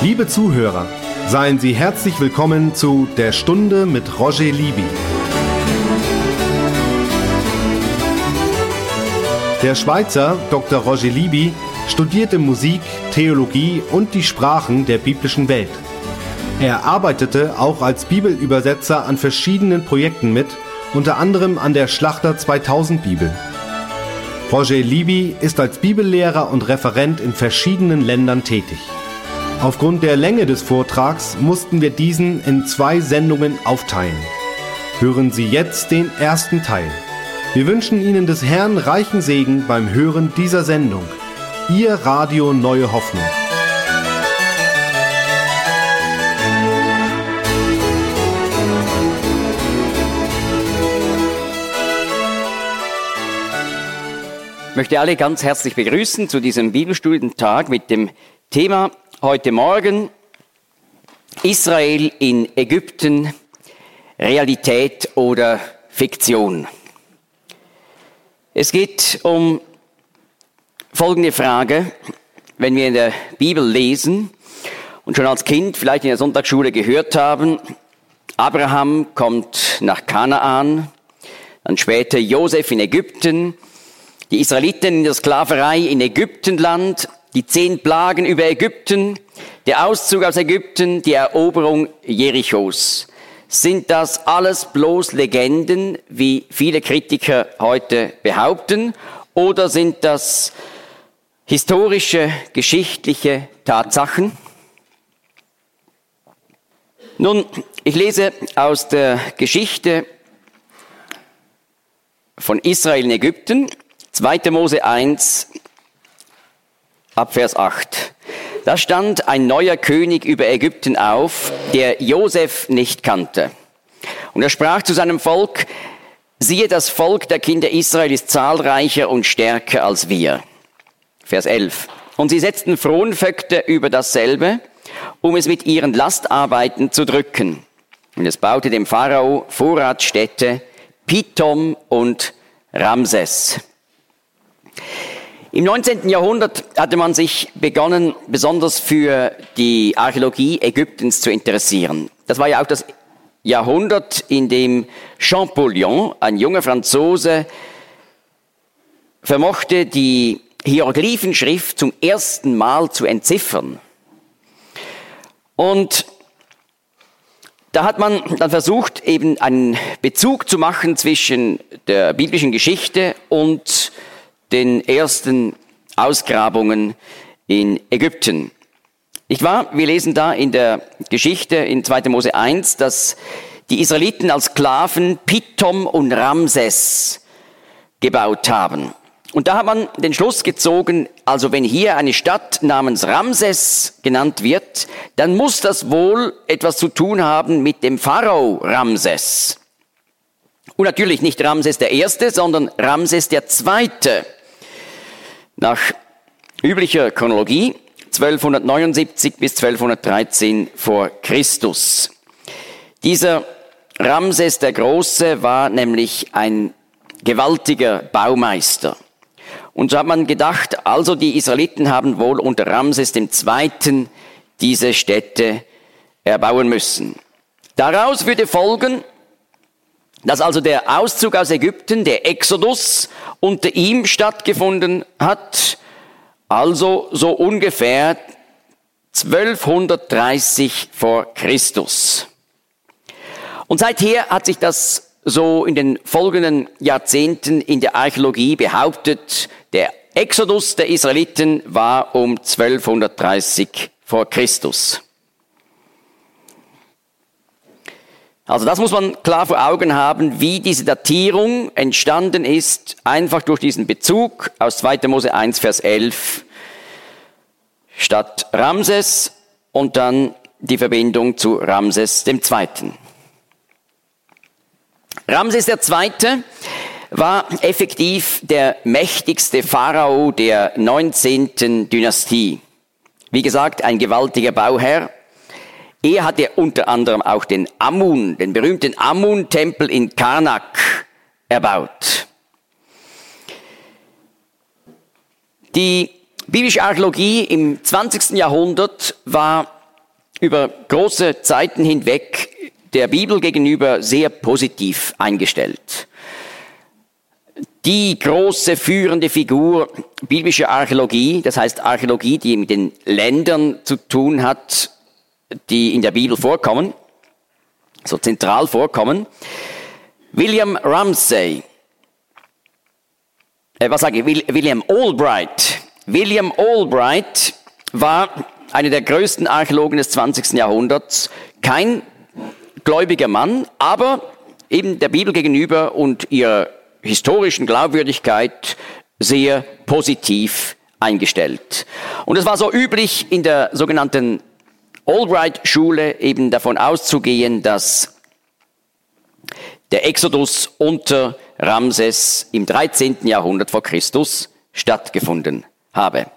Liebe Zuhörer, seien Sie herzlich willkommen zu Der Stunde mit Roger Libby. Der Schweizer Dr. Roger Libby studierte Musik, Theologie und die Sprachen der biblischen Welt. Er arbeitete auch als Bibelübersetzer an verschiedenen Projekten mit, unter anderem an der Schlachter 2000 Bibel. Roger Libby ist als Bibellehrer und Referent in verschiedenen Ländern tätig. Aufgrund der Länge des Vortrags mussten wir diesen in 2 Sendungen aufteilen. Hören Sie jetzt den ersten Teil. Wir wünschen Ihnen des Herrn reichen Segen beim Hören dieser Sendung. Ihr Radio Neue Hoffnung. Ich möchte alle ganz herzlich begrüßen zu diesem Bibelstudientag mit dem Thema heute Morgen: Israel in Ägypten, Realität oder Fiktion. Es geht um folgende Frage: Wenn wir in der Bibel lesen und schon als Kind vielleicht in der Sonntagsschule gehört haben, Abraham kommt nach Kanaan, dann später Josef in Ägypten, die Israeliten in der Sklaverei in Ägyptenland, die 10 Plagen über Ägypten, der Auszug aus Ägypten, die Eroberung Jerichos. Sind das alles bloß Legenden, wie viele Kritiker heute behaupten, oder sind das historische, geschichtliche Tatsachen? Nun, ich lese aus der Geschichte von Israel in Ägypten, 2. Mose 1, ab Vers 8. Da stand ein neuer König über Ägypten auf, der Josef nicht kannte. Und er sprach zu seinem Volk: Siehe, das Volk der Kinder Israel ist zahlreicher und stärker als wir. Vers 11. Und sie setzten Fronvögte über dasselbe, um es mit ihren Lastarbeiten zu drücken. Und es baute dem Pharao Vorratsstädte, Pithom und Ramses. Im 19. Jahrhundert hatte man sich begonnen, besonders für die Archäologie Ägyptens zu interessieren. Das war ja auch das Jahrhundert, in dem Champollion, ein junger Franzose, vermochte, die Hieroglyphenschrift zum ersten Mal zu entziffern. Und da hat man dann versucht, eben einen Bezug zu machen zwischen der biblischen Geschichte und den ersten Ausgrabungen in Ägypten. Nicht wahr? Wir lesen da in der Geschichte in 2. Mose 1, dass die Israeliten als Sklaven Pithom und Ramses gebaut haben. Und da hat man den Schluss gezogen, also wenn hier eine Stadt namens Ramses genannt wird, dann muss das wohl etwas zu tun haben mit dem Pharao Ramses. Und natürlich nicht Ramses der Erste, sondern Ramses der Zweite. Nach üblicher Chronologie 1279 bis 1213 vor Christus. Dieser Ramses der Große war nämlich ein gewaltiger Baumeister. Und so hat man gedacht, also die Israeliten haben wohl unter Ramses II. Diese Städte erbauen müssen. Daraus würde folgen, dass also der Auszug aus Ägypten, der Exodus, unter ihm stattgefunden hat, also so ungefähr 1230 vor Christus. Und seither hat sich das so in den folgenden Jahrzehnten in der Archäologie behauptet, der Exodus der Israeliten war um 1230 vor Christus. Also das muss man klar vor Augen haben, wie diese Datierung entstanden ist, einfach durch diesen Bezug aus 2. Mose 1, Vers 11, statt Ramses und dann die Verbindung zu Ramses II. Ramses II. War effektiv der mächtigste Pharao der 19. Dynastie. Wie gesagt, ein gewaltiger Bauherr. Er hatte unter anderem auch den Amun, den berühmten Amun-Tempel in Karnak erbaut. Die biblische Archäologie im 20. Jahrhundert war über große Zeiten hinweg der Bibel gegenüber sehr positiv eingestellt. Die große führende Figur biblischer Archäologie, das heißt Archäologie, die mit den Ländern zu tun hat, die in der Bibel vorkommen, so zentral vorkommen, William Ramsay, William Albright. William Albright war einer der größten Archäologen des 20. Jahrhunderts, kein gläubiger Mann, aber eben der Bibel gegenüber und ihrer historischen Glaubwürdigkeit sehr positiv eingestellt. Und es war so üblich in der sogenannten Albright-Schule eben davon auszugehen, dass der Exodus unter Ramses im 13. Jahrhundert vor Christus stattgefunden habe.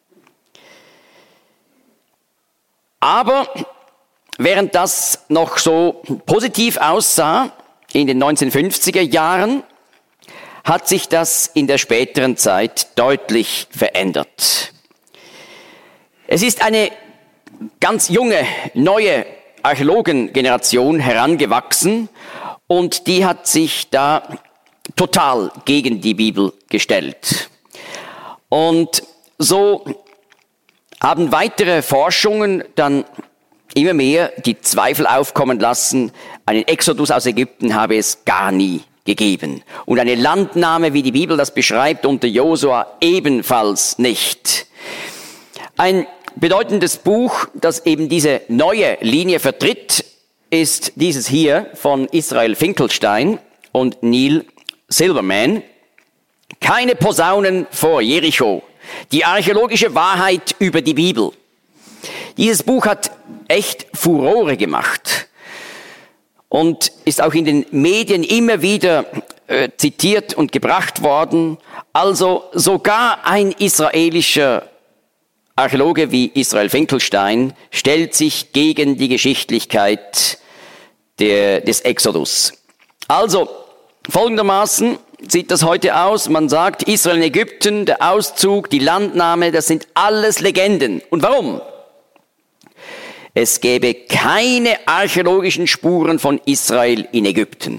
Aber während das noch so positiv aussah in den 1950er Jahren, hat sich das in der späteren Zeit deutlich verändert. Es ist eine ganz junge, neue Archäologengeneration herangewachsen und die hat sich da total gegen die Bibel gestellt. Und so haben weitere Forschungen dann immer mehr die Zweifel aufkommen lassen, einen Exodus aus Ägypten habe es gar nie gegeben. Und eine Landnahme, wie die Bibel das beschreibt, unter Josua ebenfalls nicht. Ein bedeutendes Buch, das eben diese neue Linie vertritt, ist dieses hier von Israel Finkelstein und Neil Silverman. Keine Posaunen vor Jericho. Die archäologische Wahrheit über die Bibel. Dieses Buch hat echt Furore gemacht und ist auch in den Medien immer wieder zitiert und gebracht worden. Also sogar ein israelischer Archäologe wie Israel Finkelstein stellt sich gegen die Geschichtlichkeit des Exodus. Also folgendermaßen sieht das heute aus. Man sagt, Israel in Ägypten, der Auszug, die Landnahme, das sind alles Legenden. Und warum? Es gäbe keine archäologischen Spuren von Israel in Ägypten.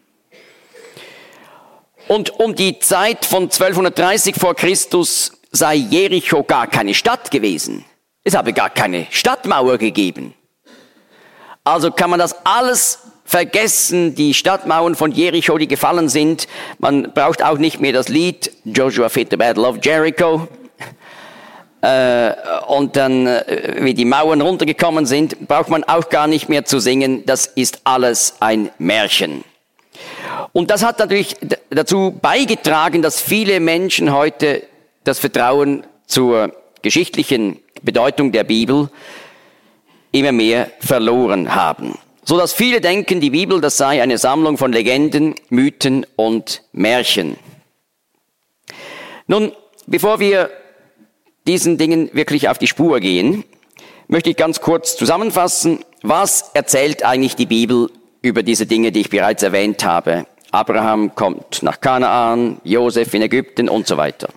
Und um die Zeit von 1230 vor Christus sei Jericho gar keine Stadt gewesen. Es habe gar keine Stadtmauer gegeben. Also kann man das alles vergessen, die Stadtmauern von Jericho, die gefallen sind. Man braucht auch nicht mehr das Lied Joshua fought the Battle of Jericho. Und dann, wie die Mauern runtergekommen sind, braucht man auch gar nicht mehr zu singen. Das ist alles ein Märchen. Und das hat natürlich dazu beigetragen, dass viele Menschen heute das Vertrauen zur geschichtlichen Bedeutung der Bibel immer mehr verloren haben. So dass viele denken, die Bibel, das sei eine Sammlung von Legenden, Mythen und Märchen. Nun, bevor wir diesen Dingen wirklich auf die Spur gehen, möchte ich ganz kurz zusammenfassen, was erzählt eigentlich die Bibel über diese Dinge, die ich bereits erwähnt habe. Abraham kommt nach Kanaan, Josef in Ägypten und so weiter.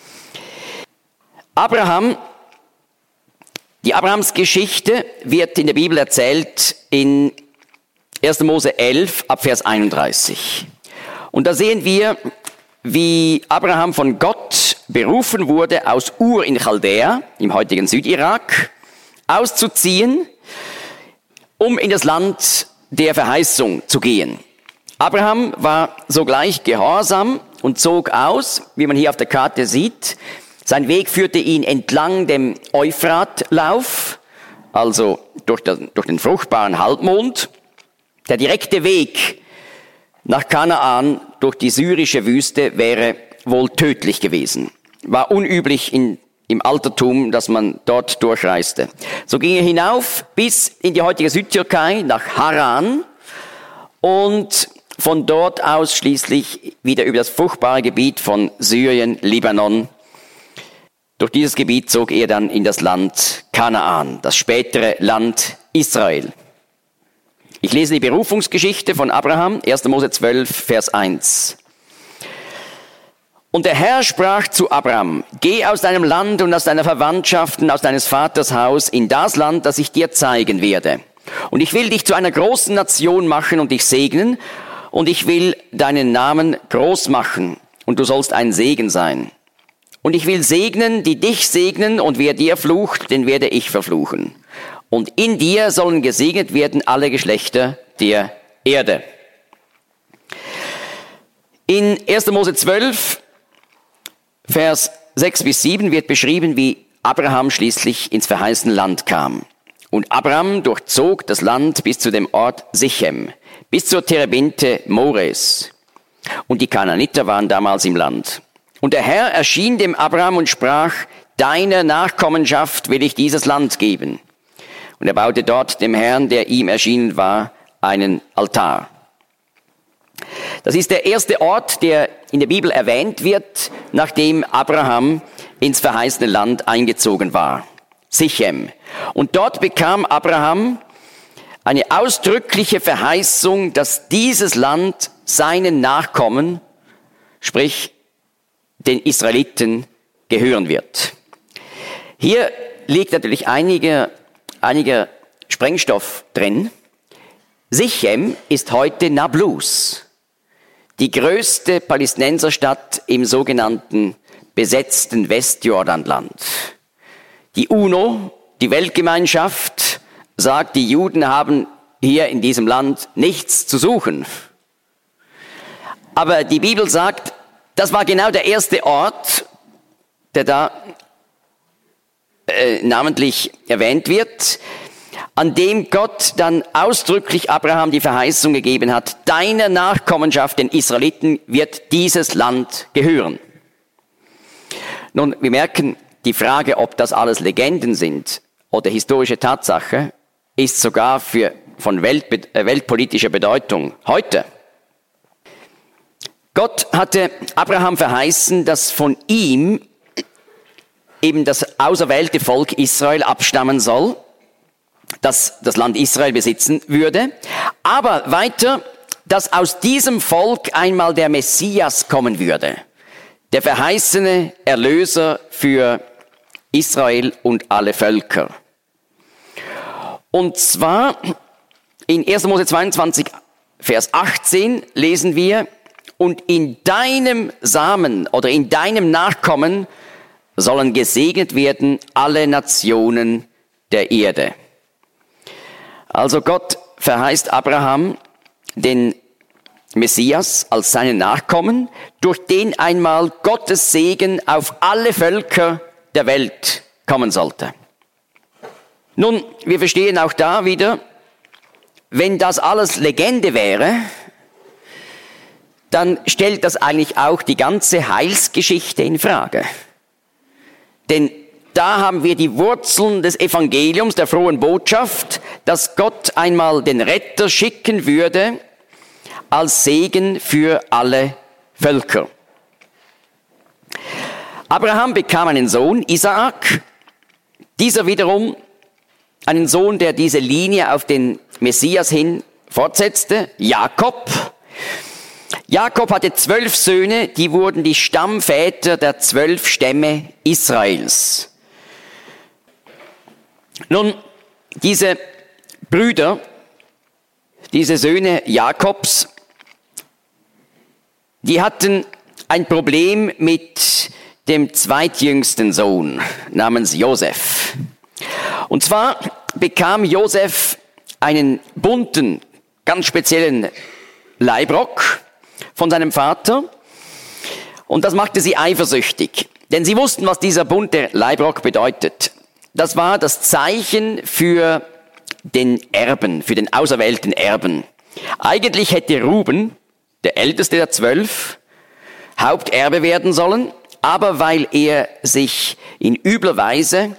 Die Abrahams-Geschichte wird in der Bibel erzählt in 1. Mose 11 ab Vers 31. Und da sehen wir, wie Abraham von Gott berufen wurde, aus Ur in Chaldea, im heutigen Südirak, auszuziehen, um in das Land der Verheißung zu gehen. Abraham war sogleich gehorsam und zog aus, wie man hier auf der Karte sieht. Sein Weg führte ihn entlang dem Euphratlauf, also durch den fruchtbaren Halbmond. Der direkte Weg nach Kanaan durch die syrische Wüste wäre wohl tödlich gewesen. War unüblich im Altertum, dass man dort durchreiste. So ging er hinauf bis in die heutige Südtürkei, nach Haran, und von dort aus schließlich wieder über das fruchtbare Gebiet von Syrien, Libanon. Durch dieses Gebiet zog er dann in das Land Kanaan, das spätere Land Israel. Ich lese die Berufungsgeschichte von Abraham, 1. Mose 12, Vers 1. Und der Herr sprach zu Abraham, geh aus deinem Land und aus deiner Verwandtschaft und aus deines Vaters Haus in das Land, das ich dir zeigen werde. Und ich will dich zu einer großen Nation machen und dich segnen, und ich will deinen Namen groß machen, und du sollst ein Segen sein. Und ich will segnen, die dich segnen, und wer dir flucht, den werde ich verfluchen. Und in dir sollen gesegnet werden alle Geschlechter der Erde. In 1. Mose 12, Vers 6 bis 7 wird beschrieben, wie Abraham schließlich ins verheißene Land kam. Und Abraham durchzog das Land bis zu dem Ort Sichem, bis zur Terebinte Mores. Und die Kanaaniter waren damals im Land. Und der Herr erschien dem Abraham und sprach, deiner Nachkommenschaft will ich dieses Land geben. Und er baute dort dem Herrn, der ihm erschienen war, einen Altar. Das ist der erste Ort, der in der Bibel erwähnt wird, nachdem Abraham ins verheißene Land eingezogen war. Sichem. Und dort bekam Abraham eine ausdrückliche Verheißung, dass dieses Land seinen Nachkommen, sprich den Israeliten, gehören wird. Hier liegt natürlich einiger Sprengstoff drin. Sichem ist heute Nablus, die größte Palästinenserstadt im sogenannten besetzten Westjordanland. Die UNO, die Weltgemeinschaft, sagt, die Juden haben hier in diesem Land nichts zu suchen. Aber die Bibel sagt, das war genau der erste Ort, der da namentlich erwähnt wird, an dem Gott dann ausdrücklich Abraham die Verheißung gegeben hat, deiner Nachkommenschaft, den Israeliten, wird dieses Land gehören. Nun, wir merken, die Frage, ob das alles Legenden sind oder historische Tatsache, ist sogar von weltpolitischer Bedeutung heute. Gott hatte Abraham verheißen, dass von ihm eben das auserwählte Volk Israel abstammen soll, das das Land Israel besitzen würde, aber weiter, dass aus diesem Volk einmal der Messias kommen würde, der verheißene Erlöser für Israel und alle Völker. Und zwar in 1. Mose 22, Vers 18 lesen wir, und in deinem Samen oder in deinem Nachkommen sollen gesegnet werden alle Nationen der Erde. Also Gott verheißt Abraham den Messias als seinen Nachkommen, durch den einmal Gottes Segen auf alle Völker der Welt kommen sollte. Nun, wir verstehen auch da wieder, wenn das alles Legende wäre, dann stellt das eigentlich auch die ganze Heilsgeschichte in Frage. Denn da haben wir die Wurzeln des Evangeliums, der frohen Botschaft, dass Gott einmal den Retter schicken würde als Segen für alle Völker. Abraham bekam einen Sohn, Isaak, dieser wiederum einen Sohn, der diese Linie auf den Messias hin fortsetzte, Jakob. Jakob hatte 12 Söhne, die wurden die Stammväter der 12 Stämme Israels. Nun, diese Brüder, diese Söhne Jakobs, die hatten ein Problem mit dem zweitjüngsten Sohn namens Josef. Und zwar bekam Josef einen bunten, ganz speziellen Leibrock von seinem Vater, und das machte sie eifersüchtig, denn sie wussten, was dieser bunte Leibrock bedeutet. Das war das Zeichen für den Erben, für den auserwählten Erben. Eigentlich hätte Ruben, der älteste der 12, Haupterbe werden sollen, aber weil er sich in übler Weise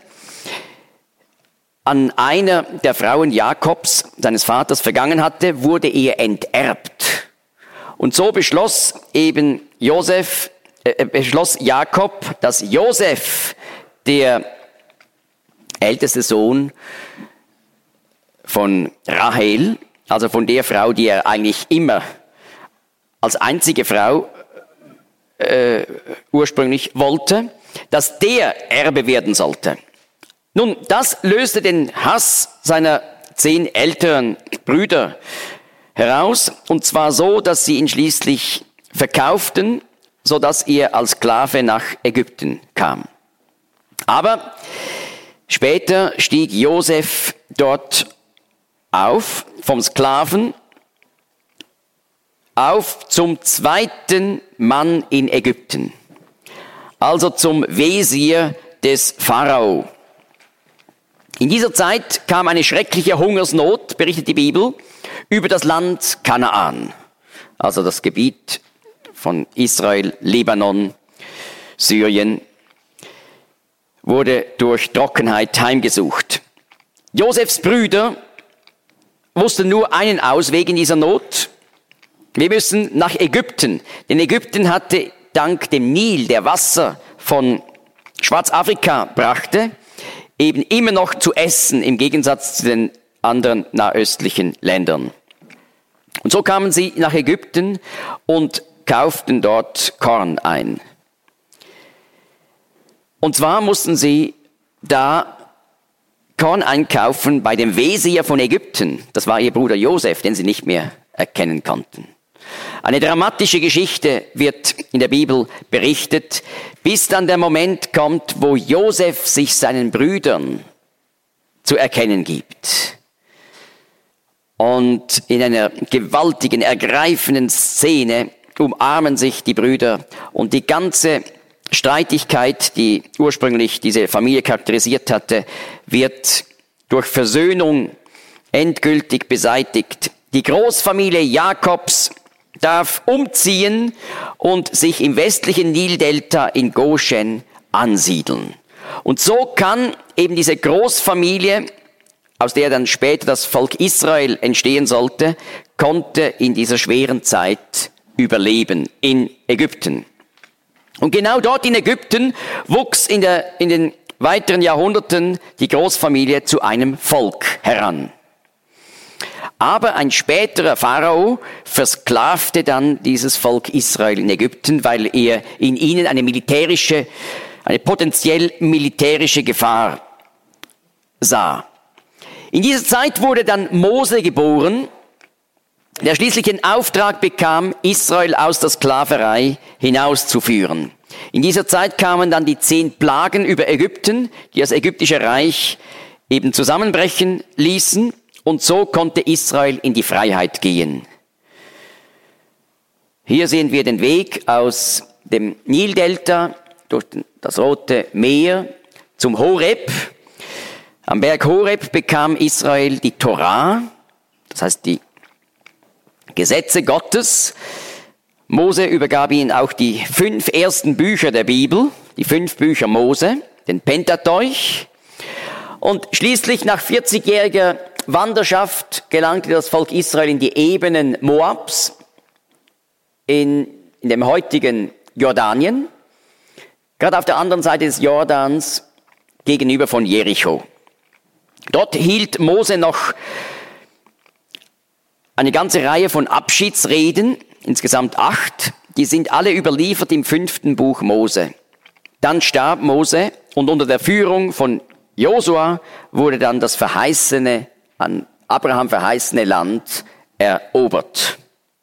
an einer der Frauen Jakobs, seines Vaters, vergangen hatte, wurde er enterbt. Und so beschloss Jakob, dass Josef, der älteste Sohn von Rahel, also von der Frau, die er eigentlich immer als einzige Frau ursprünglich wollte, dass der Erbe werden sollte. Nun, das löste den Hass seiner 10 älteren Brüder heraus, und zwar so, dass sie ihn schließlich verkauften, so dass er als Sklave nach Ägypten kam. Aber später stieg Josef dort auf, vom Sklaven auf zum 2. Mann in Ägypten, also zum Wesir des Pharao. In dieser Zeit kam eine schreckliche Hungersnot, berichtet die Bibel, über das Land Kanaan, also das Gebiet von Israel, Libanon, Syrien, wurde durch Trockenheit heimgesucht. Josefs Brüder wussten nur einen Ausweg in dieser Not. Wir müssen nach Ägypten, denn Ägypten hatte dank dem Nil, der Wasser von Schwarzafrika brachte, eben immer noch zu essen, im Gegensatz zu den anderen nahöstlichen Ländern. Und so kamen sie nach Ägypten und kauften dort Korn ein. Und zwar mussten sie da Korn einkaufen bei dem Wesir von Ägypten. Das war ihr Bruder Josef, den sie nicht mehr erkennen konnten. Eine dramatische Geschichte wird in der Bibel berichtet, bis dann der Moment kommt, wo Josef sich seinen Brüdern zu erkennen gibt. Und in einer gewaltigen, ergreifenden Szene umarmen sich die Brüder, und die ganze Streitigkeit, die ursprünglich diese Familie charakterisiert hatte, wird durch Versöhnung endgültig beseitigt. Die Großfamilie Jakobs darf umziehen und sich im westlichen Nildelta in Goshen ansiedeln. Und so kann eben diese Großfamilie, aus der dann später das Volk Israel entstehen sollte, konnte in dieser schweren Zeit überleben in Ägypten. Und genau dort in Ägypten wuchs in den weiteren Jahrhunderten die Großfamilie zu einem Volk heran. Aber ein späterer Pharao versklavte dann dieses Volk Israel in Ägypten, weil er in ihnen eine potenziell militärische Gefahr sah. In dieser Zeit wurde dann Mose geboren, der schließlich den Auftrag bekam, Israel aus der Sklaverei hinauszuführen. In dieser Zeit kamen dann die 10 Plagen über Ägypten, die das ägyptische Reich eben zusammenbrechen ließen, und so konnte Israel in die Freiheit gehen. Hier sehen wir den Weg aus dem Nildelta durch das Rote Meer zum Horeb. Am Berg Horeb bekam Israel die Torah, das heißt die Gesetze Gottes. Mose übergab ihnen auch die 5 ersten Bücher der Bibel, die 5 Bücher Mose, den Pentateuch. Und schließlich nach 40-jähriger Wanderschaft gelangte das Volk Israel in die Ebenen Moabs, in dem heutigen Jordanien, gerade auf der anderen Seite des Jordans gegenüber von Jericho. Dort hielt Mose noch eine ganze Reihe von Abschiedsreden, insgesamt 8, die sind alle überliefert im 5. Buch Mose. Dann starb Mose, und unter der Führung von Josua wurde dann das an Abraham verheißene Land erobert.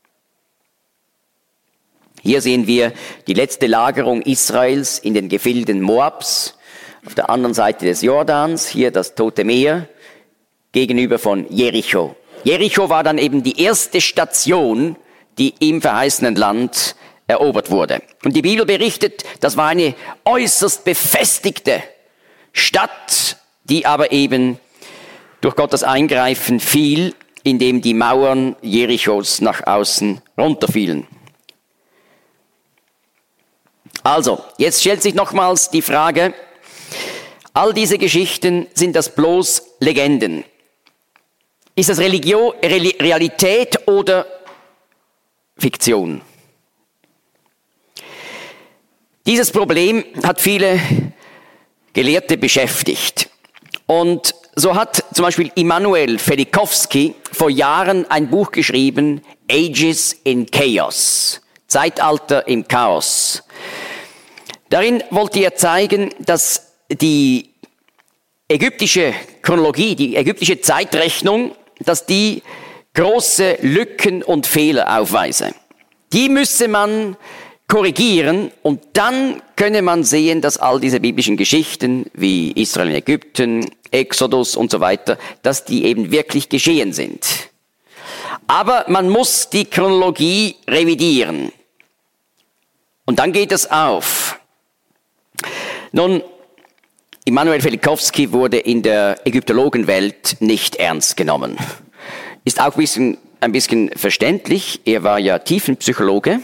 Hier sehen wir die letzte Lagerung Israels in den Gefilden Moabs, auf der anderen Seite des Jordans, hier das Tote Meer, gegenüber von Jericho. Jericho war dann eben die erste Station, die im verheißenen Land erobert wurde. Und die Bibel berichtet, das war eine äußerst befestigte Stadt, die aber eben durch Gottes Eingreifen fiel, indem die Mauern Jerichos nach außen runterfielen. Also, jetzt stellt sich nochmals die Frage, all diese Geschichten, sind das bloß Legenden? Ist das Realität oder Fiktion? Dieses Problem hat viele Gelehrte beschäftigt. Und so hat zum Beispiel Immanuel Velikovsky vor Jahren ein Buch geschrieben, Ages in Chaos, Zeitalter im Chaos. Darin wollte er zeigen, dass die ägyptische Chronologie, die ägyptische Zeitrechnung, dass die große Lücken und Fehler aufweise. Die müsse man korrigieren und dann könne man sehen, dass all diese biblischen Geschichten wie Israel in Ägypten, Exodus und so weiter, dass die eben wirklich geschehen sind. Aber man muss die Chronologie revidieren. Und dann geht es auf. Nun, Immanuel Velikovsky wurde in der Ägyptologenwelt nicht ernst genommen. Ist auch ein bisschen verständlich. Er war ja Tiefenpsychologe.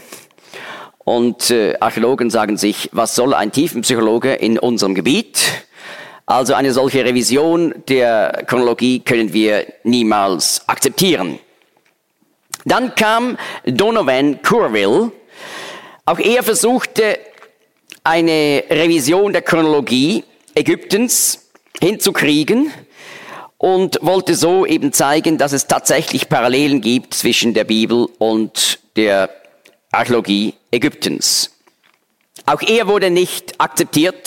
Und Archäologen sagen sich, was soll ein Tiefenpsychologe in unserem Gebiet? Also eine solche Revision der Chronologie können wir niemals akzeptieren. Dann kam Donovan Curville. Auch er versuchte eine Revision der Chronologie Ägyptens hinzukriegen und wollte so eben zeigen, dass es tatsächlich Parallelen gibt zwischen der Bibel und der Archäologie Ägyptens. Auch er wurde nicht akzeptiert,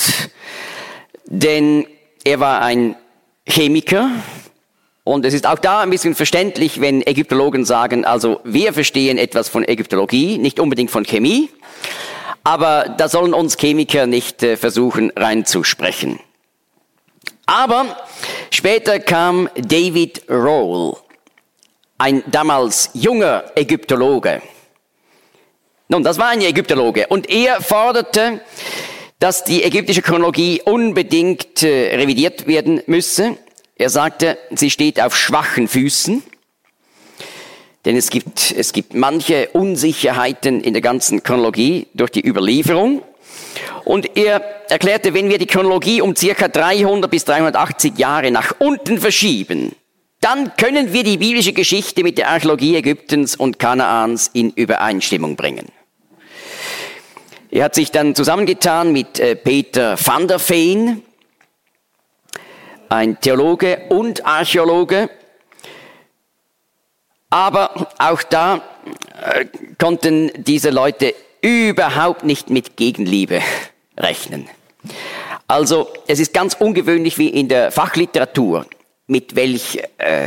denn er war ein Chemiker. Und es ist auch da ein bisschen verständlich, wenn Ägyptologen sagen, also wir verstehen etwas von Ägyptologie, nicht unbedingt von Chemie, aber da sollen uns Chemiker nicht versuchen reinzusprechen. Aber später kam David Rohl, ein damals junger Ägyptologe. Nun, das war ein Ägyptologe und er forderte, dass die ägyptische Chronologie unbedingt revidiert werden müsse. Er sagte, sie steht auf schwachen Füßen, denn es gibt manche Unsicherheiten in der ganzen Chronologie durch die Überlieferung. Und er erklärte, wenn wir die Chronologie um circa 300 bis 380 Jahre nach unten verschieben, dann können wir die biblische Geschichte mit der Archäologie Ägyptens und Kanaans in Übereinstimmung bringen. Er hat sich dann zusammengetan mit Peter van der Veen, ein Theologe und Archäologe. Aber auch da konnten diese Leute überhaupt nicht mit Gegenliebe rechnen. Also es ist ganz ungewöhnlich wie in der Fachliteratur, mit welch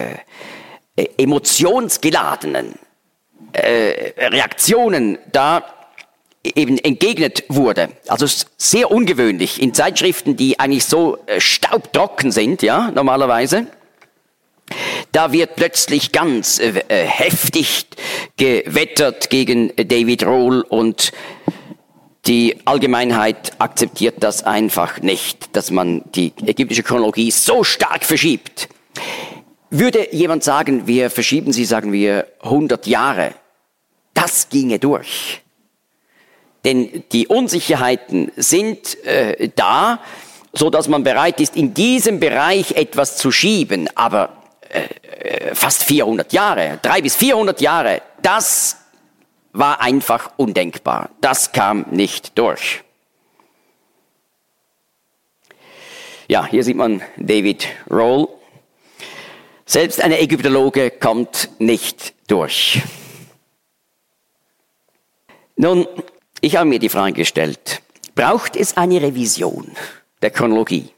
emotionsgeladenen Reaktionen da eben entgegnet wurde. Also sehr ungewöhnlich in Zeitschriften, die eigentlich so staubtrocken sind, ja, normalerweise. Da wird plötzlich ganz heftig gewettert gegen David Rohl und die Allgemeinheit akzeptiert das einfach nicht, dass man die ägyptische Chronologie so stark verschiebt. Würde jemand sagen, wir verschieben sie, sagen wir, 100 Jahre, das ginge durch. Denn die Unsicherheiten sind da, so dass man bereit ist, in diesem Bereich etwas zu schieben. Aber fast 400 Jahre, 300 bis 400 Jahre, das war einfach undenkbar. Das kam nicht durch. Ja, hier sieht man David Rohl. Selbst ein Ägyptologe kommt nicht durch. Nun, ich habe mir die Frage gestellt, braucht es eine Revision der Chronologie?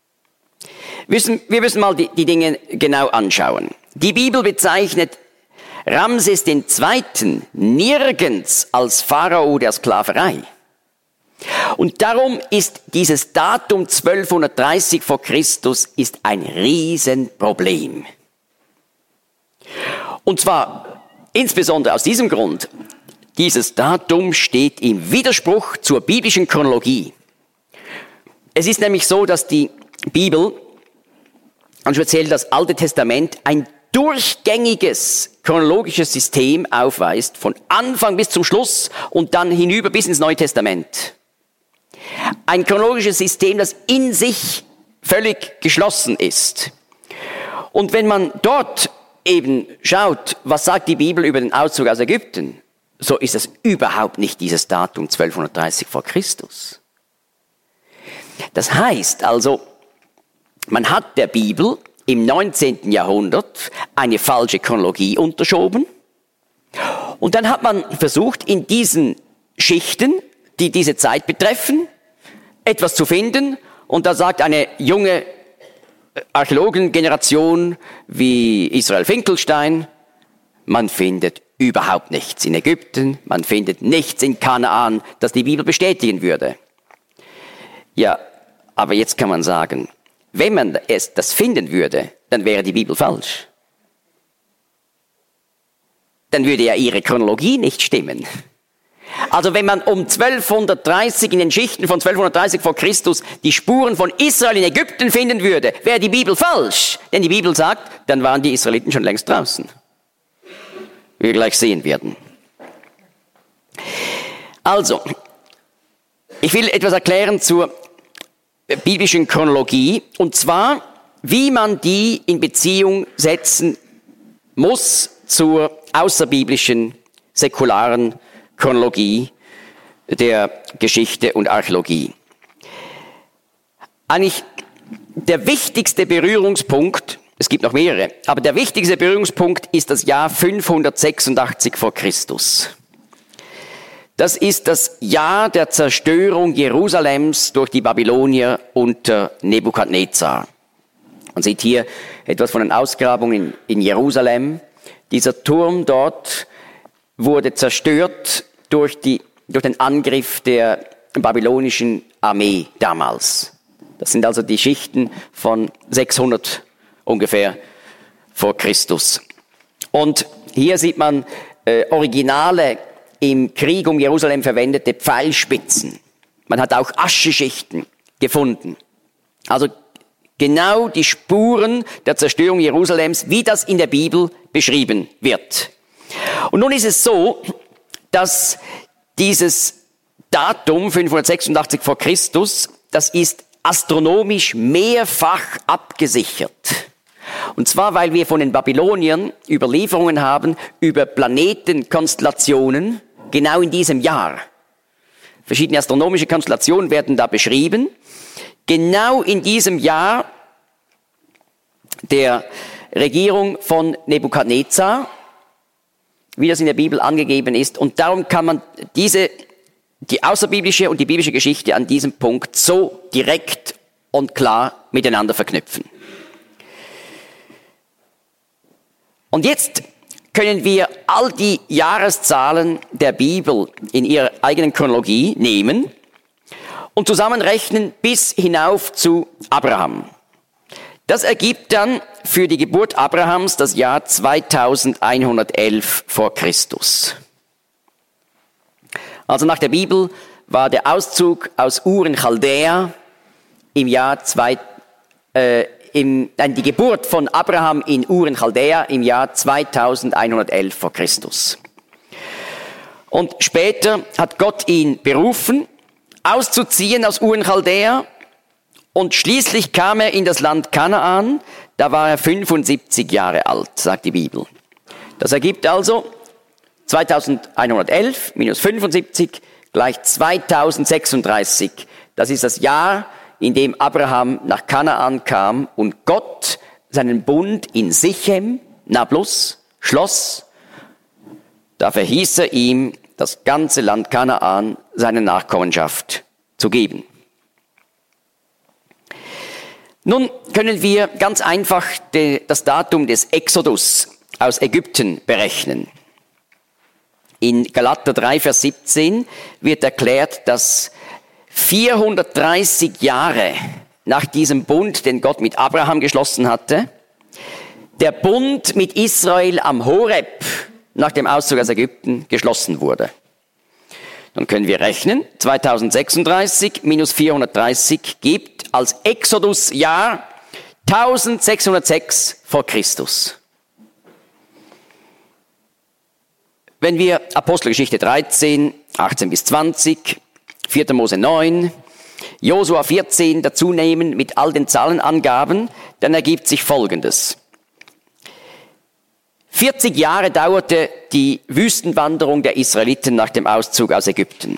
Wir müssen mal die Dinge genau anschauen. Die Bibel bezeichnet Ramses II. Nirgends als Pharao der Sklaverei. Und darum ist dieses Datum 1230 vor Christus ist ein Riesenproblem. Und zwar insbesondere aus diesem Grund. Dieses Datum steht im Widerspruch zur biblischen Chronologie. Es ist nämlich so, dass die Bibel, und speziell das Alte Testament, ein durchgängiges chronologisches System aufweist, von Anfang bis zum Schluss und dann hinüber bis ins Neue Testament. Ein chronologisches System, das in sich völlig geschlossen ist. Und wenn man dort eben schaut, was sagt die Bibel über den Auszug aus Ägypten, so ist es überhaupt nicht dieses Datum 1230 vor Christus. Das heißt also, man hat der Bibel im 19. Jahrhundert eine falsche Chronologie unterschoben und dann hat man versucht, in diesen Schichten, die diese Zeit betreffen, etwas zu finden. Und da sagt eine junge Archäologengeneration wie Israel Finkelstein, man findet überhaupt nichts in Ägypten, man findet nichts in Kanaan, das die Bibel bestätigen würde. Ja, aber jetzt kann man sagen, wenn man das finden würde, dann wäre die Bibel falsch. Dann würde ja ihre Chronologie nicht stimmen. Also wenn man um 1230 in den Schichten von 1230 vor Christus die Spuren von Israel in Ägypten finden würde, wäre die Bibel falsch. Denn die Bibel sagt, dann waren die Israeliten schon längst draußen. Wie wir gleich sehen werden. Also, ich will etwas erklären zur biblischen Chronologie. Und zwar, wie man die in Beziehung setzen muss zur außerbiblischen, säkularen Chronologie der Geschichte und Archäologie. Eigentlich der wichtigste Berührungspunkt, es gibt noch mehrere, aber der wichtigste Berührungspunkt ist das Jahr 586 vor Christus. Das ist das Jahr der Zerstörung Jerusalems durch die Babylonier unter Nebukadnezar. Man sieht hier etwas von den Ausgrabungen in Jerusalem. Dieser Turm dort wurde zerstört durch den Angriff der babylonischen Armee damals. Das sind also die Schichten von 600 ungefähr vor Christus. Und hier sieht man originale im Krieg um Jerusalem verwendete Pfeilspitzen. Man hat auch Ascheschichten gefunden. Also genau die Spuren der Zerstörung Jerusalems, wie das in der Bibel beschrieben wird. Und nun ist es so, dass dieses Datum 586 vor Christus, das ist astronomisch mehrfach abgesichert. Und zwar, weil wir von den Babyloniern Überlieferungen haben über Planetenkonstellationen genau in diesem Jahr. Verschiedene astronomische Konstellationen werden da beschrieben. Genau in diesem Jahr der Regierung von Nebukadnezar, wie das in der Bibel angegeben ist. Und darum kann man die außerbiblische und die biblische Geschichte an diesem Punkt so direkt und klar miteinander verknüpfen. Und jetzt können wir all die Jahreszahlen der Bibel in ihrer eigenen Chronologie nehmen und zusammenrechnen bis hinauf zu Abraham. Das ergibt dann für die Geburt Abrahams das Jahr 2111 vor Christus. Also nach der Bibel war der Auszug aus Ur in Chaldäa die Geburt von Abraham in Ur in Chaldäa im Jahr 2111 vor Christus. Und später hat Gott ihn berufen, auszuziehen aus Ur in Chaldäa, und schließlich kam er in das Land Kanaan, da war er 75 Jahre alt, sagt die Bibel. Das ergibt also 2111 minus 75 gleich 2036. Das ist das Jahr, in dem Abraham nach Kanaan kam und Gott seinen Bund in Sichem, Nablus, schloss. Da verhieß er ihm, das ganze Land Kanaan seine Nachkommenschaft zu geben. Nun können wir ganz einfach das Datum des Exodus aus Ägypten berechnen. In Galater 3, Vers 17 wird erklärt, dass 430 Jahre nach diesem Bund, den Gott mit Abraham geschlossen hatte, der Bund mit Israel am Horeb nach dem Auszug aus Ägypten geschlossen wurde. Dann können wir rechnen, 2036 minus 430 gibt als Exodus-Jahr 1606 vor Christus. Wenn wir Apostelgeschichte 13, 18 bis 20, 4. Mose 9, Josua 14 dazu nehmen mit all den Zahlenangaben, dann ergibt sich Folgendes. 40 Jahre dauerte die Wüstenwanderung der Israeliten nach dem Auszug aus Ägypten.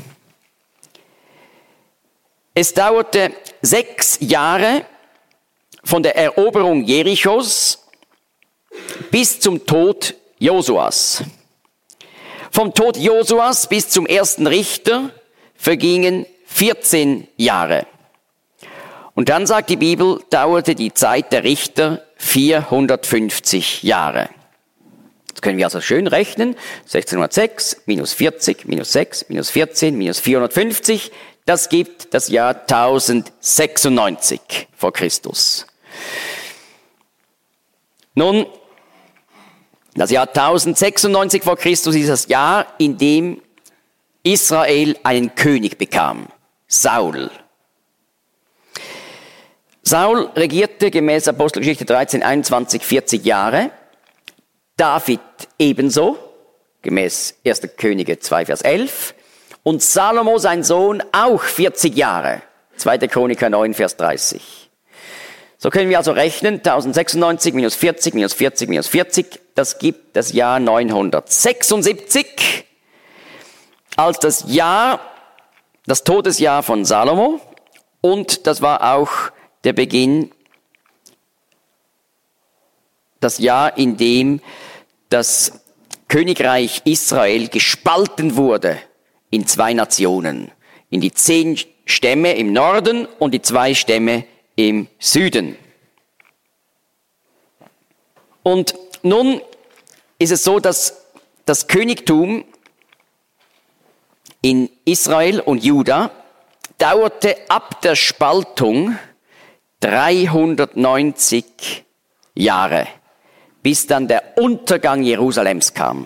Es dauerte 6 Jahre von der Eroberung Jerichos bis zum Tod Josuas. Vom Tod Josuas bis zum ersten Richter vergingen 14 Jahre. Und dann sagt die Bibel, dauerte die Zeit der Richter 450 Jahre. Das können wir also schön rechnen. 1606 minus 40 minus 6 minus 14 minus 450. Das gibt das Jahr 1096 vor Christus. Nun, das Jahr 1096 vor Christus ist das Jahr, in dem Israel einen König bekam, Saul. Saul regierte gemäß Apostelgeschichte 13, 21, 40 Jahre. David ebenso, gemäß 1. Könige 2, Vers 11. Und Salomo, sein Sohn, auch 40 Jahre, 2. Chroniker 9, Vers 30. So können wir also rechnen, 1096 minus 40 minus 40 minus 40, das gibt das Jahr 976 als das Todesjahr von Salomo, und das war auch der Beginn, das Jahr, in dem das Königreich Israel gespalten wurde in 2 Nationen, in die 10 Stämme im Norden und die 2 Stämme im Süden. Und nun ist es so, dass das Königtum in Israel und Juda dauerte ab der Spaltung 390 Jahre, bis dann der Untergang Jerusalems kam.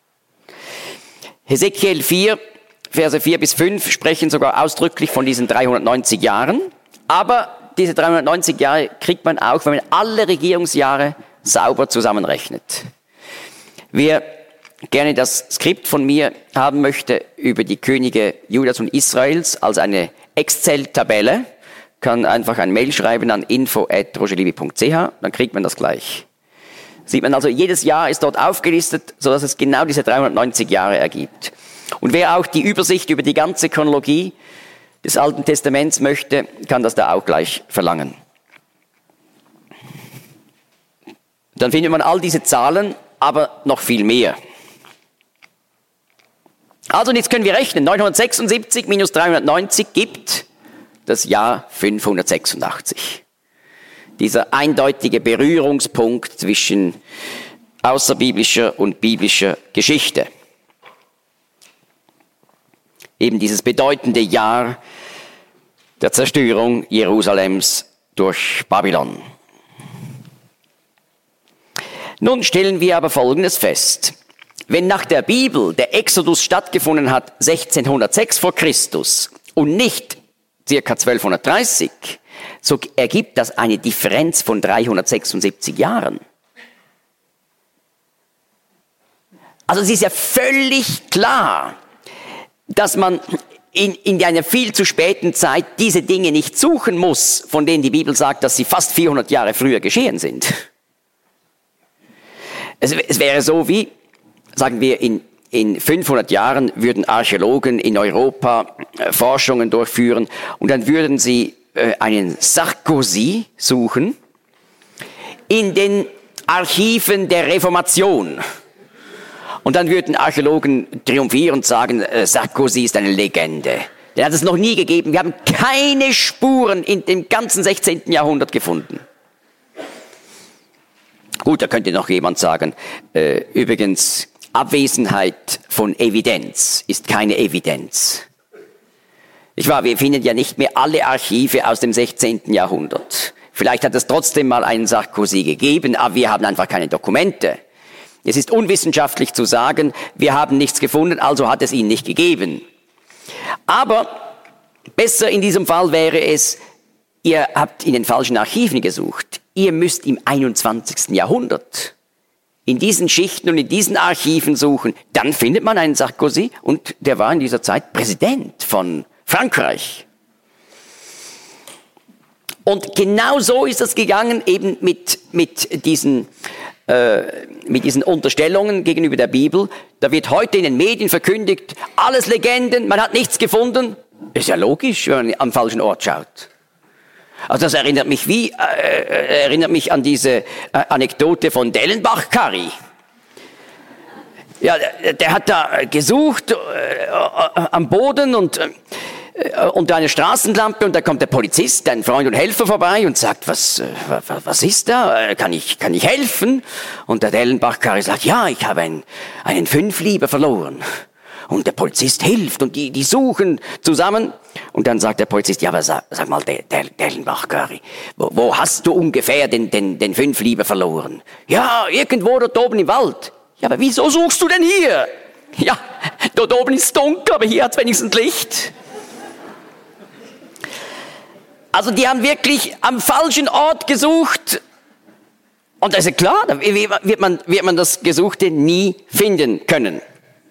Hesekiel 4, Verse 4 bis 5 sprechen sogar ausdrücklich von diesen 390 Jahren. Aber diese 390 Jahre kriegt man auch, wenn man alle Regierungsjahre sauber zusammenrechnet. Wer gerne das Skript von mir haben möchte über die Könige Judas und Israels als eine Excel-Tabelle, kann einfach ein Mail schreiben an info@rogerlieby.ch, dann kriegt man das gleich. Sieht man also, jedes Jahr ist dort aufgelistet, sodass es genau diese 390 Jahre ergibt. Und wer auch die Übersicht über die ganze Chronologie des Alten Testaments möchte, kann das da auch gleich verlangen. Dann findet man all diese Zahlen, aber noch viel mehr. Also, und jetzt können wir rechnen. 976 minus 390 gibt das Jahr 586. Dieser eindeutige Berührungspunkt zwischen außerbiblischer und biblischer Geschichte. Eben dieses bedeutende Jahr der Zerstörung Jerusalems durch Babylon. Nun stellen wir aber Folgendes fest. Wenn nach der Bibel der Exodus stattgefunden hat 1606 vor Christus und nicht circa 1230, so ergibt das eine Differenz von 376 Jahren. Also es ist ja völlig klar, dass man in einer viel zu späten Zeit diese Dinge nicht suchen muss, von denen die Bibel sagt, dass sie fast 400 Jahre früher geschehen sind. Es wäre so wie, sagen wir, in 500 Jahren würden Archäologen in Europa Forschungen durchführen und dann würden sie einen Sarkozy suchen in den Archiven der Reformation. Und dann würden Archäologen triumphierend sagen, Sarkozy ist eine Legende. Den hat es noch nie gegeben. Wir haben keine Spuren in dem ganzen 16. Jahrhundert gefunden. Gut, da könnte noch jemand sagen, übrigens, Abwesenheit von Evidenz ist keine Evidenz. Nicht wahr? Wir finden ja nicht mehr alle Archive aus dem 16. Jahrhundert. Vielleicht hat es trotzdem mal einen Sarkozy gegeben, aber wir haben einfach keine Dokumente. Es ist unwissenschaftlich zu sagen, wir haben nichts gefunden, also hat es ihn nicht gegeben. Aber besser in diesem Fall wäre es, ihr habt in den falschen Archiven gesucht. Ihr müsst im 21. Jahrhundert in diesen Schichten und in diesen Archiven suchen. Dann findet man einen Sarkozy und der war in dieser Zeit Präsident von Frankreich. Und genau so ist es gegangen, eben mit diesen Unterstellungen gegenüber der Bibel. Da wird heute in den Medien verkündigt, alles Legenden, man hat nichts gefunden. Ist ja logisch, wenn man am falschen Ort schaut. Also das erinnert mich an diese Anekdote von Dellenbach-Curry. Ja, der hat da gesucht am Boden und unter einer Straßenlampe, und da kommt der Polizist, ein Freund und Helfer, vorbei und sagt, was ist da? Kann ich helfen? Und der Dellenbach-Karre sagt, ja, ich habe einen Fünflieber verloren. Und der Polizist hilft und die suchen zusammen. Und dann sagt der Polizist, ja, aber sag mal, Dellenbach-Karre, wo hast du ungefähr den Fünflieber verloren? Ja, irgendwo dort oben im Wald. Ja, aber wieso suchst du denn hier? Ja, dort oben ist es dunkel, aber hier hat es wenigstens Licht. Also die haben wirklich am falschen Ort gesucht. Und das ist klar, da wird man das Gesuchte nie finden können.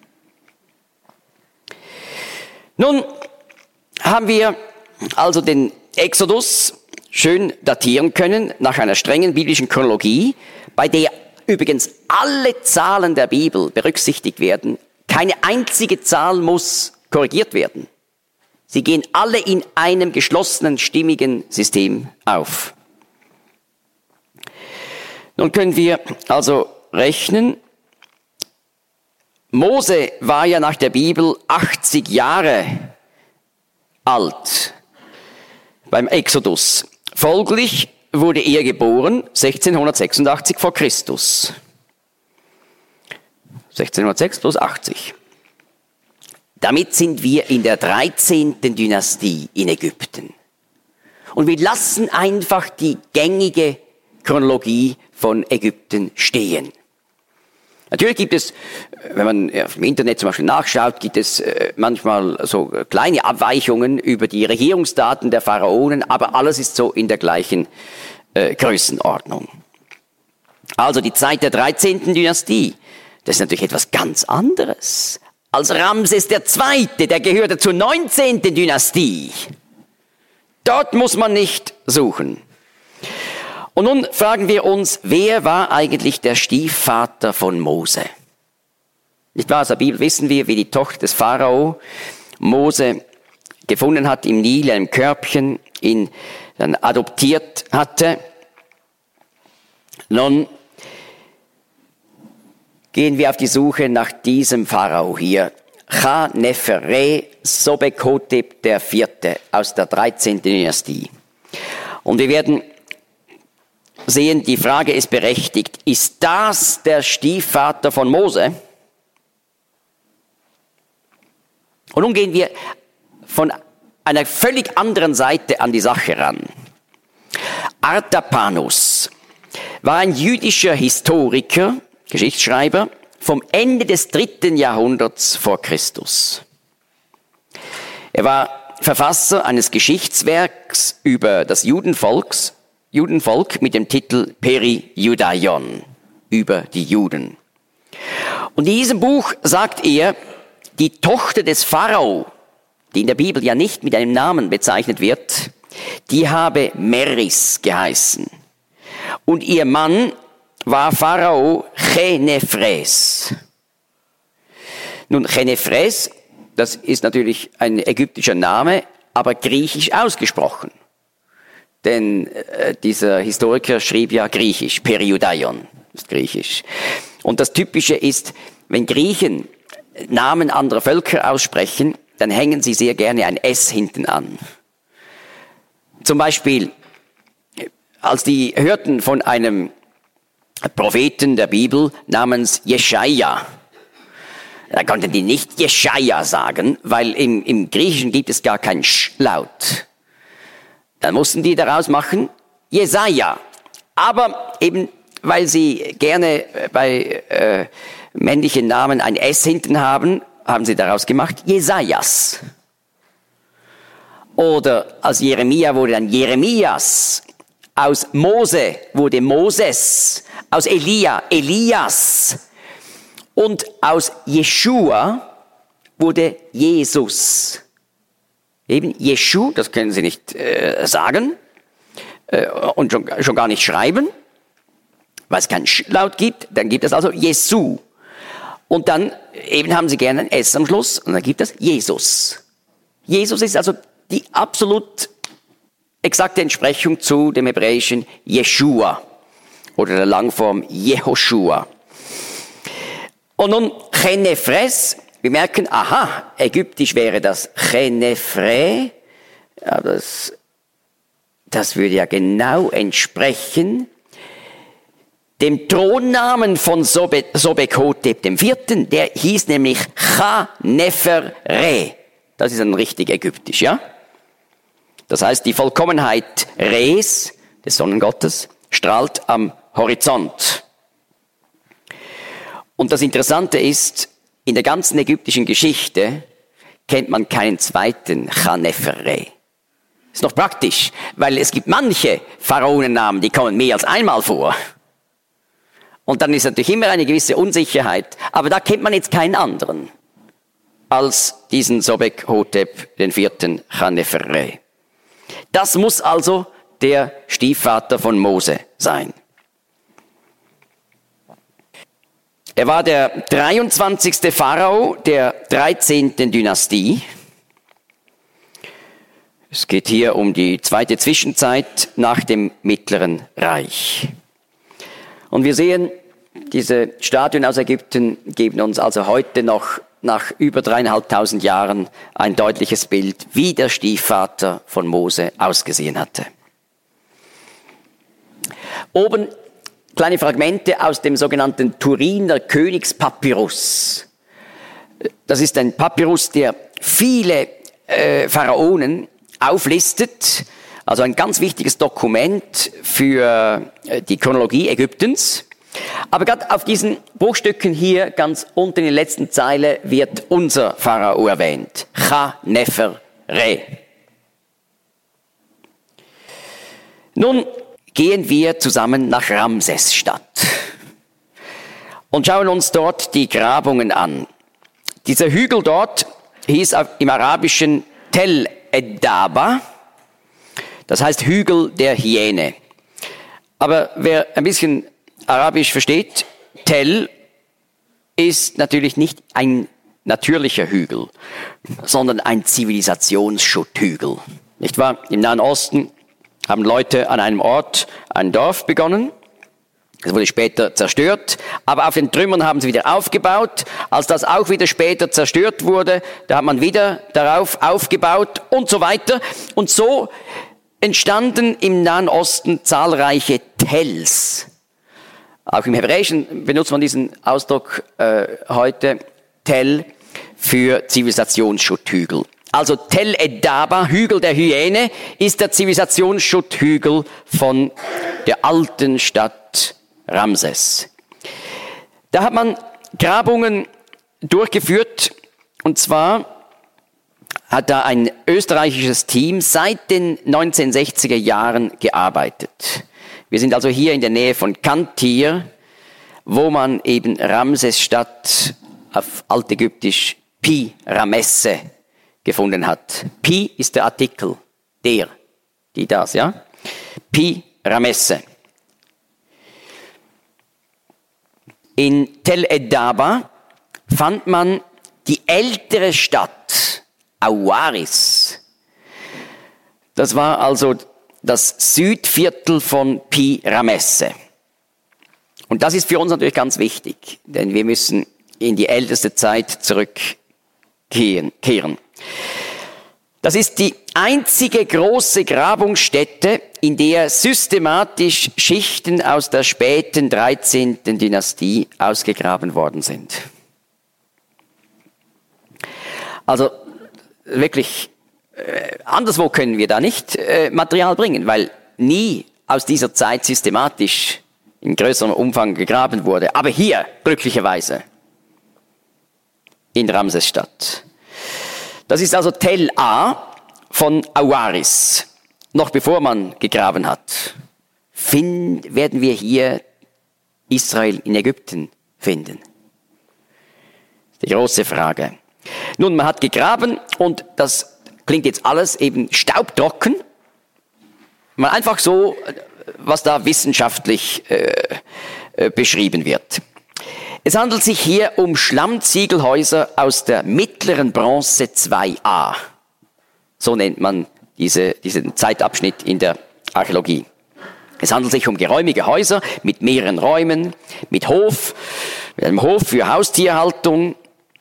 Nun haben wir also den Exodus schön datieren können nach einer strengen biblischen Chronologie, bei der übrigens alle Zahlen der Bibel berücksichtigt werden. Keine einzige Zahl muss korrigiert werden. Sie gehen alle in einem geschlossenen, stimmigen System auf. Nun können wir also rechnen. Mose war ja nach der Bibel 80 Jahre alt beim Exodus. Folglich wurde er geboren 1686 vor Christus. 1606 plus 80. Damit sind wir in der 13. Dynastie in Ägypten. Und wir lassen einfach die gängige Chronologie von Ägypten stehen. Natürlich gibt es, wenn man im Internet zum Beispiel nachschaut, gibt es manchmal so kleine Abweichungen über die Regierungsdaten der Pharaonen, aber alles ist so in der gleichen Größenordnung. Also die Zeit der 13. Dynastie, das ist natürlich etwas ganz anderes als Ramses II., der gehörte zur 19. Dynastie. Dort muss man nicht suchen. Und nun fragen wir uns, wer war eigentlich der Stiefvater von Mose? Nicht wahr? Aus der Bibel wissen wir, wie die Tochter des Pharao Mose gefunden hat im Nil, in einem Körbchen, ihn dann adoptiert hatte. Nun gehen wir auf die Suche nach diesem Pharao hier. Cha-Nefer-Re Sobek-Hotep IV. Aus der 13. Dynastie. Und wir werden sehen, die Frage ist berechtigt. Ist das der Stiefvater von Mose? Und nun gehen wir von einer völlig anderen Seite an die Sache ran. Artapanus war ein jüdischer Historiker, Geschichtsschreiber, vom Ende des 3. Jahrhunderts vor Christus. Er war Verfasser eines Geschichtswerks über das Judenvolk mit dem Titel Peri-Judaion, über die Juden. Und in diesem Buch sagt er, die Tochter des Pharao, die in der Bibel ja nicht mit einem Namen bezeichnet wird, die habe Meris geheißen. Und ihr Mann war Pharao Chenefres. Nun, Chenefres, das ist natürlich ein ägyptischer Name, aber griechisch ausgesprochen. Denn dieser Historiker schrieb ja griechisch, Peri-Judaion ist griechisch. Und das Typische ist, wenn Griechen Namen anderer Völker aussprechen, dann hängen sie sehr gerne ein S hinten an. Zum Beispiel, als die hörten von einem Propheten der Bibel namens Jeschaja, da konnten die nicht Jeschaja sagen, weil im Griechischen gibt es gar kein Sch-Laut. Dann mussten die daraus machen Jesaja. Aber eben, weil sie gerne bei männlichen Namen ein S hinten haben, haben sie daraus gemacht Jesajas. Oder als Jeremia wurde dann Jeremias. Aus Mose wurde Moses. Aus Elia Elias. Und aus Jeschua wurde Jesus. Eben Jeschu, das können Sie nicht sagen und schon gar nicht schreiben, weil es keinen Sch-Laut gibt. Dann gibt es also Jesu. Und dann eben haben Sie gerne ein S am Schluss und dann gibt es Jesus. Jesus ist also die absolut exakte Entsprechung zu dem hebräischen Jeschua oder der Langform Jehoschua. Und nun Chenefres, wir merken, aha, ägyptisch wäre das Chenefre, ja, das würde ja genau entsprechen dem Thronnamen von Sobek-Hotep IV. Der hieß nämlich Cha-Nefer-Re. Das ist dann richtig ägyptisch, ja? Das heißt, die Vollkommenheit Res, des Sonnengottes, strahlt am Horizont. Und das Interessante ist, in der ganzen ägyptischen Geschichte kennt man keinen zweiten Cha-Nefer-Re. Ist noch praktisch, weil es gibt manche Pharaonennamen, die kommen mehr als einmal vor. Und dann ist natürlich immer eine gewisse Unsicherheit. Aber da kennt man jetzt keinen anderen als diesen Sobek-Hotep IV. Cha-Nefer-Re. Das muss also der Stiefvater von Mose sein. Er war der 23. Pharao der 13. Dynastie. Es geht hier um die zweite Zwischenzeit nach dem Mittleren Reich. Und wir sehen, diese Statuen aus Ägypten geben uns also heute noch nach über 3.500 Jahren ein deutliches Bild, wie der Stiefvater von Mose ausgesehen hatte. Oben kleine Fragmente aus dem sogenannten Turiner Königspapyrus. Das ist ein Papyrus, der viele Pharaonen auflistet, also ein ganz wichtiges Dokument für die Chronologie Ägyptens. Aber gerade auf diesen Bruchstücken hier, ganz unten in der letzten Zeile, wird unser Pharao erwähnt. Cha-Nefer-Re. Nun gehen wir zusammen nach Ramsesstadt und schauen uns dort die Grabungen an. Dieser Hügel dort hieß im Arabischen Tel Edaba. Das heißt Hügel der Hyäne. Aber wer ein bisschen Arabisch versteht, Tel ist natürlich nicht ein natürlicher Hügel, sondern ein Zivilisationsschutthügel. Nicht wahr? Im Nahen Osten haben Leute an einem Ort ein Dorf begonnen. Es wurde später zerstört, aber auf den Trümmern haben sie wieder aufgebaut. Als das auch wieder später zerstört wurde, da hat man wieder darauf aufgebaut und so weiter. Und so entstanden im Nahen Osten zahlreiche Tells. Auch im Hebräischen benutzt man diesen Ausdruck heute, Tel, für Zivilisationsschutthügel. Also Tel Edaba, Hügel der Hyäne, ist der Zivilisationsschutthügel von der alten Stadt Ramses. Da hat man Grabungen durchgeführt, und zwar hat da ein österreichisches Team seit den 1960er Jahren gearbeitet. Wir sind also hier in der Nähe von Kantir, wo man eben Ramsesstadt auf Altägyptisch Pi Ramesse gefunden hat. Pi ist der Artikel, der, die, das, ja? Pi Ramesse. In Tel Edaba fand man die ältere Stadt Awaris. Das war also das Südviertel von Pi Ramesse. Und das ist für uns natürlich ganz wichtig, denn wir müssen in die älteste Zeit zurückkehren. Das ist die einzige große Grabungsstätte, in der systematisch Schichten aus der späten 13. Dynastie ausgegraben worden sind. Also wirklich, anderswo können wir da nicht Material bringen, weil nie aus dieser Zeit systematisch in größerem Umfang gegraben wurde. Aber hier, glücklicherweise, in Ramsesstadt. Das ist also Tel A von Awaris. Noch bevor man gegraben hat, werden wir hier Israel in Ägypten finden? Die große Frage. Nun, man hat gegraben und das klingt jetzt alles eben staubtrocken. Mal einfach so, was da wissenschaftlich beschrieben wird. Es handelt sich hier um Schlammziegelhäuser aus der mittleren Bronze 2a. So nennt man diesen Zeitabschnitt in der Archäologie. Es handelt sich um geräumige Häuser mit mehreren Räumen, mit einem Hof für Haustierhaltung.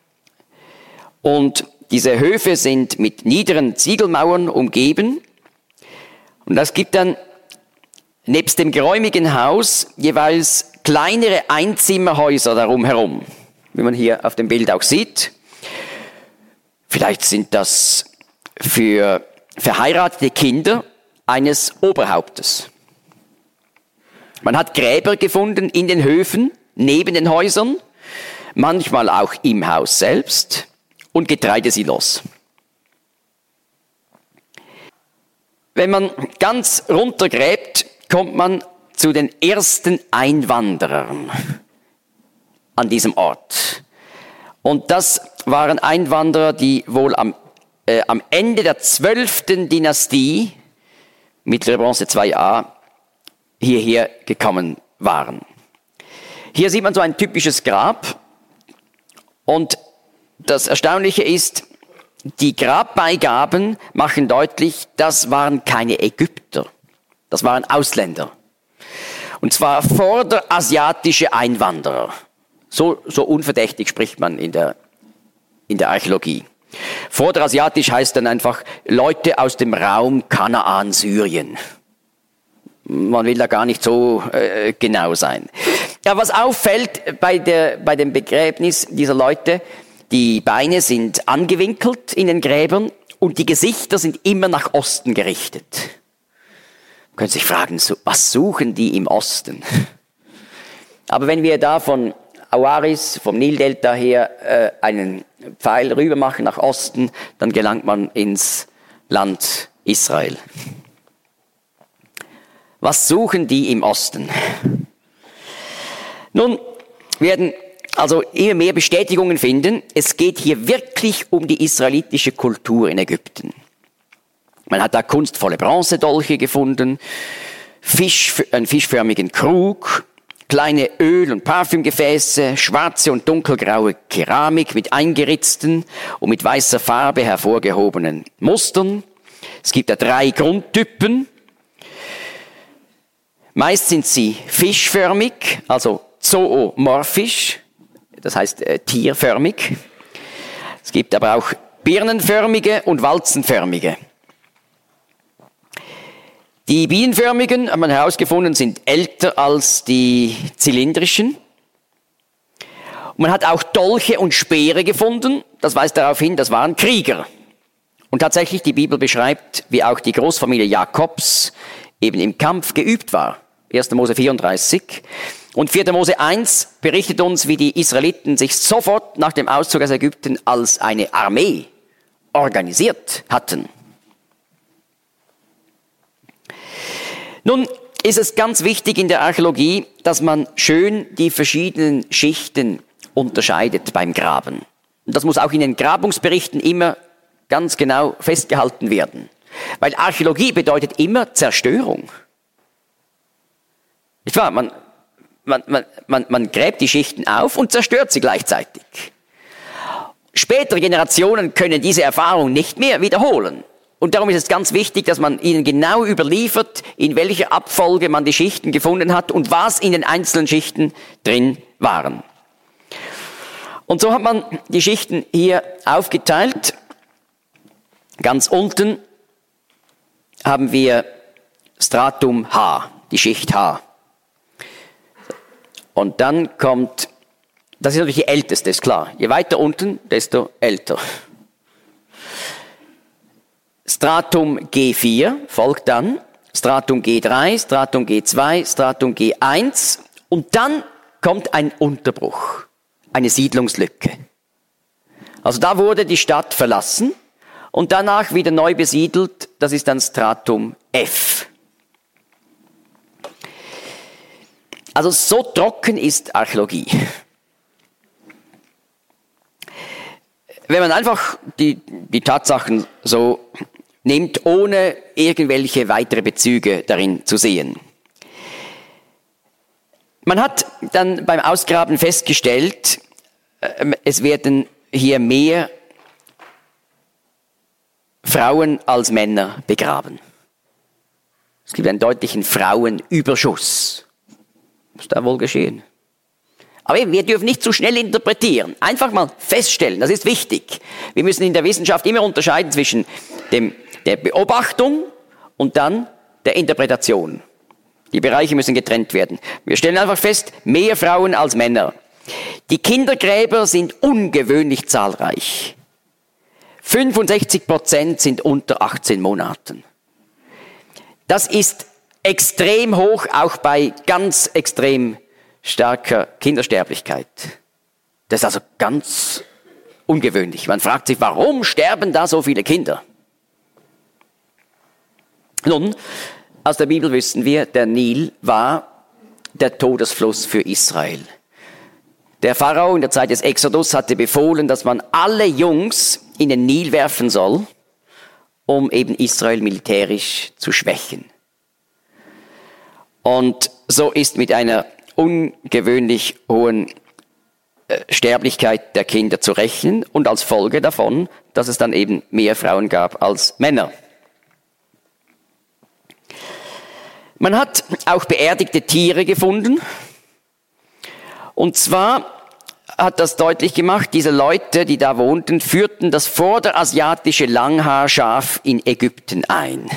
Und diese Höfe sind mit niederen Ziegelmauern umgeben. Und das gibt dann nebst dem geräumigen Haus jeweils kleinere Einzimmerhäuser darum herum, wie man hier auf dem Bild auch sieht. Vielleicht sind das für verheiratete Kinder eines Oberhauptes. Man hat Gräber gefunden in den Höfen, neben den Häusern, manchmal auch im Haus selbst und Getreidesilos. Wenn man ganz runtergräbt, kommt man zu den ersten Einwanderern an diesem Ort. Und das waren Einwanderer, die wohl am Ende der 12. Dynastie, mittlere Bronze 2a, hierher gekommen waren. Hier sieht man so ein typisches Grab. Und das Erstaunliche ist, die Grabbeigaben machen deutlich, das waren keine Ägypter, das waren Ausländer. Und zwar vorderasiatische Einwanderer. So unverdächtig spricht man in der Archäologie. Vorderasiatisch heißt dann einfach Leute aus dem Raum Kanaan, Syrien. Man will da gar nicht so genau sein. Ja, was auffällt bei dem Begräbnis dieser Leute, die Beine sind angewinkelt in den Gräbern und die Gesichter sind immer nach Osten gerichtet. Man könnte sich fragen, was suchen die im Osten? Aber wenn wir da von Awaris, vom Nildelta her, einen Pfeil rüber machen nach Osten, dann gelangt man ins Land Israel. Was suchen die im Osten? Nun, wir werden also immer mehr Bestätigungen finden, es geht hier wirklich um die israelitische Kultur in Ägypten. Man hat da kunstvolle Bronzedolche gefunden, einen fischförmigen Krug, kleine Öl- und Parfümgefäße, schwarze und dunkelgraue Keramik mit eingeritzten und mit weißer Farbe hervorgehobenen Mustern. Es gibt da 3 Grundtypen. Meist sind sie fischförmig, also zoomorphisch, das heißt tierförmig. Es gibt aber auch birnenförmige und walzenförmige. Die bienenförmigen, haben wir herausgefunden, sind älter als die zylindrischen. Und man hat auch Dolche und Speere gefunden. Das weist darauf hin, das waren Krieger. Und tatsächlich, die Bibel beschreibt, wie auch die Großfamilie Jakobs eben im Kampf geübt war. 1. Mose 34. Und 4. Mose 1 berichtet uns, wie die Israeliten sich sofort nach dem Auszug aus Ägypten als eine Armee organisiert hatten. Nun ist es ganz wichtig in der Archäologie, dass man schön die verschiedenen Schichten unterscheidet beim Graben. Und das muss auch in den Grabungsberichten immer ganz genau festgehalten werden. Weil Archäologie bedeutet immer Zerstörung. Nicht wahr? Man gräbt die Schichten auf und zerstört sie gleichzeitig. Spätere Generationen können diese Erfahrung nicht mehr wiederholen. Und darum ist es ganz wichtig, dass man ihnen genau überliefert, in welcher Abfolge man die Schichten gefunden hat und was in den einzelnen Schichten drin waren. Und so hat man die Schichten hier aufgeteilt. Ganz unten haben wir Stratum H, die Schicht H. Und dann kommt, das ist natürlich die älteste, ist klar. Je weiter unten, desto älter. Stratum G4 folgt dann, Stratum G3, Stratum G2, Stratum G1 und dann kommt ein Unterbruch, eine Siedlungslücke. Also da wurde die Stadt verlassen und danach wieder neu besiedelt, das ist dann Stratum F. Also so trocken ist Archäologie. Wenn man einfach die Tatsachen so nimmt, ohne irgendwelche weitere Bezüge darin zu sehen. Man hat dann beim Ausgraben festgestellt, es werden hier mehr Frauen als Männer begraben. Es gibt einen deutlichen Frauenüberschuss. Muss da wohl geschehen. Aber eben, wir dürfen nicht zu schnell interpretieren. Einfach mal feststellen, das ist wichtig. Wir müssen in der Wissenschaft immer unterscheiden zwischen der Beobachtung und dann der Interpretation. Die Bereiche müssen getrennt werden. Wir stellen einfach fest, mehr Frauen als Männer. Die Kindergräber sind ungewöhnlich zahlreich. 65% sind unter 18 Monaten. Das ist extrem hoch, auch bei ganz extrem starker Kindersterblichkeit. Das ist also ganz ungewöhnlich. Man fragt sich, warum sterben da so viele Kinder? Nun, aus der Bibel wissen wir, der Nil war der Todesfluss für Israel. Der Pharao in der Zeit des Exodus hatte befohlen, dass man alle Jungs in den Nil werfen soll, um eben Israel militärisch zu schwächen. Und so ist mit einer ungewöhnlich hohen Sterblichkeit der Kinder zu rechnen und als Folge davon, dass es dann eben mehr Frauen gab als Männer. Man hat auch beerdigte Tiere gefunden. Und zwar hat das deutlich gemacht, diese Leute, die da wohnten, führten das vorderasiatische Langhaarschaf in Ägypten ein.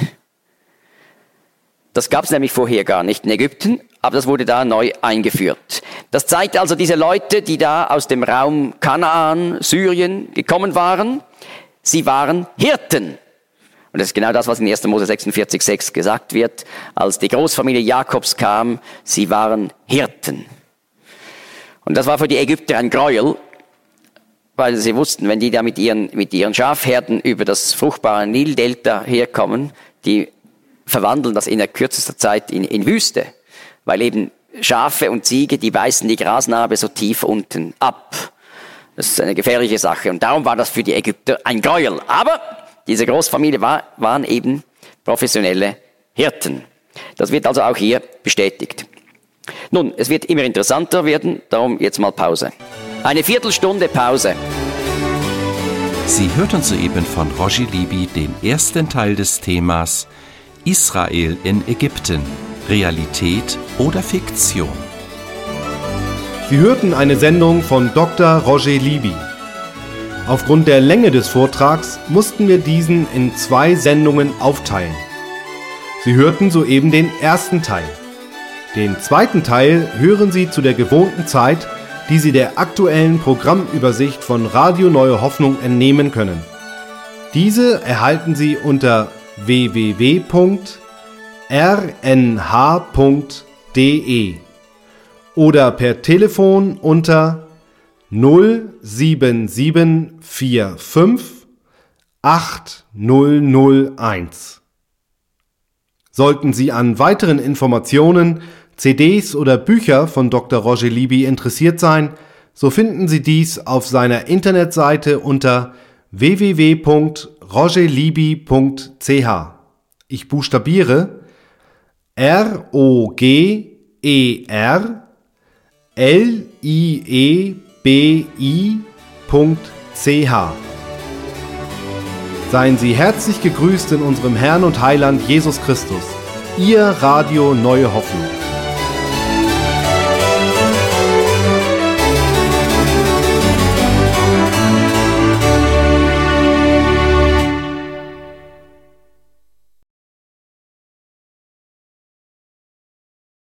Das gab es nämlich vorher gar nicht in Ägypten, aber das wurde da neu eingeführt. Das zeigt also, diese Leute, die da aus dem Raum Kanaan, Syrien gekommen waren, sie waren Hirten. Und das ist genau das, was in 1. Mose 46,6 gesagt wird, als die Großfamilie Jakobs kam, sie waren Hirten. Und das war für die Ägypter ein Gräuel, weil sie wussten, wenn die da mit ihren Schafherden über das fruchtbare Nildelta herkommen, die verwandeln das in der kürzester Zeit in Wüste, weil eben Schafe und Ziege, die beißen die Grasnarbe so tief unten ab. Das ist eine gefährliche Sache und darum war das für die Ägypter ein Gräuel. Aber diese Großfamilie waren eben professionelle Hirten. Das wird also auch hier bestätigt. Nun, es wird immer interessanter werden, darum jetzt mal Pause. Eine Viertelstunde Pause. Sie hörten soeben von Roger Libby den ersten Teil des Themas Israel in Ägypten, Realität oder Fiktion. Sie hörten eine Sendung von Dr. Roger Libby. Aufgrund der Länge des Vortrags mussten wir diesen in 2 Sendungen aufteilen. Sie hörten soeben den ersten Teil. Den zweiten Teil hören Sie zu der gewohnten Zeit, die Sie der aktuellen Programmübersicht von Radio Neue Hoffnung entnehmen können. Diese erhalten Sie unter www.rnh.de oder per Telefon unter 07745 8001. Sollten Sie an weiteren Informationen, CDs oder Bücher von Dr. Roger Libby interessiert sein, so finden Sie dies auf seiner Internetseite unter www.rogerlibby.ch. Ich buchstabiere ROGERLIEBI.ch. Seien Sie herzlich gegrüßt in unserem Herrn und Heiland Jesus Christus. Ihr Radio Neue Hoffnung.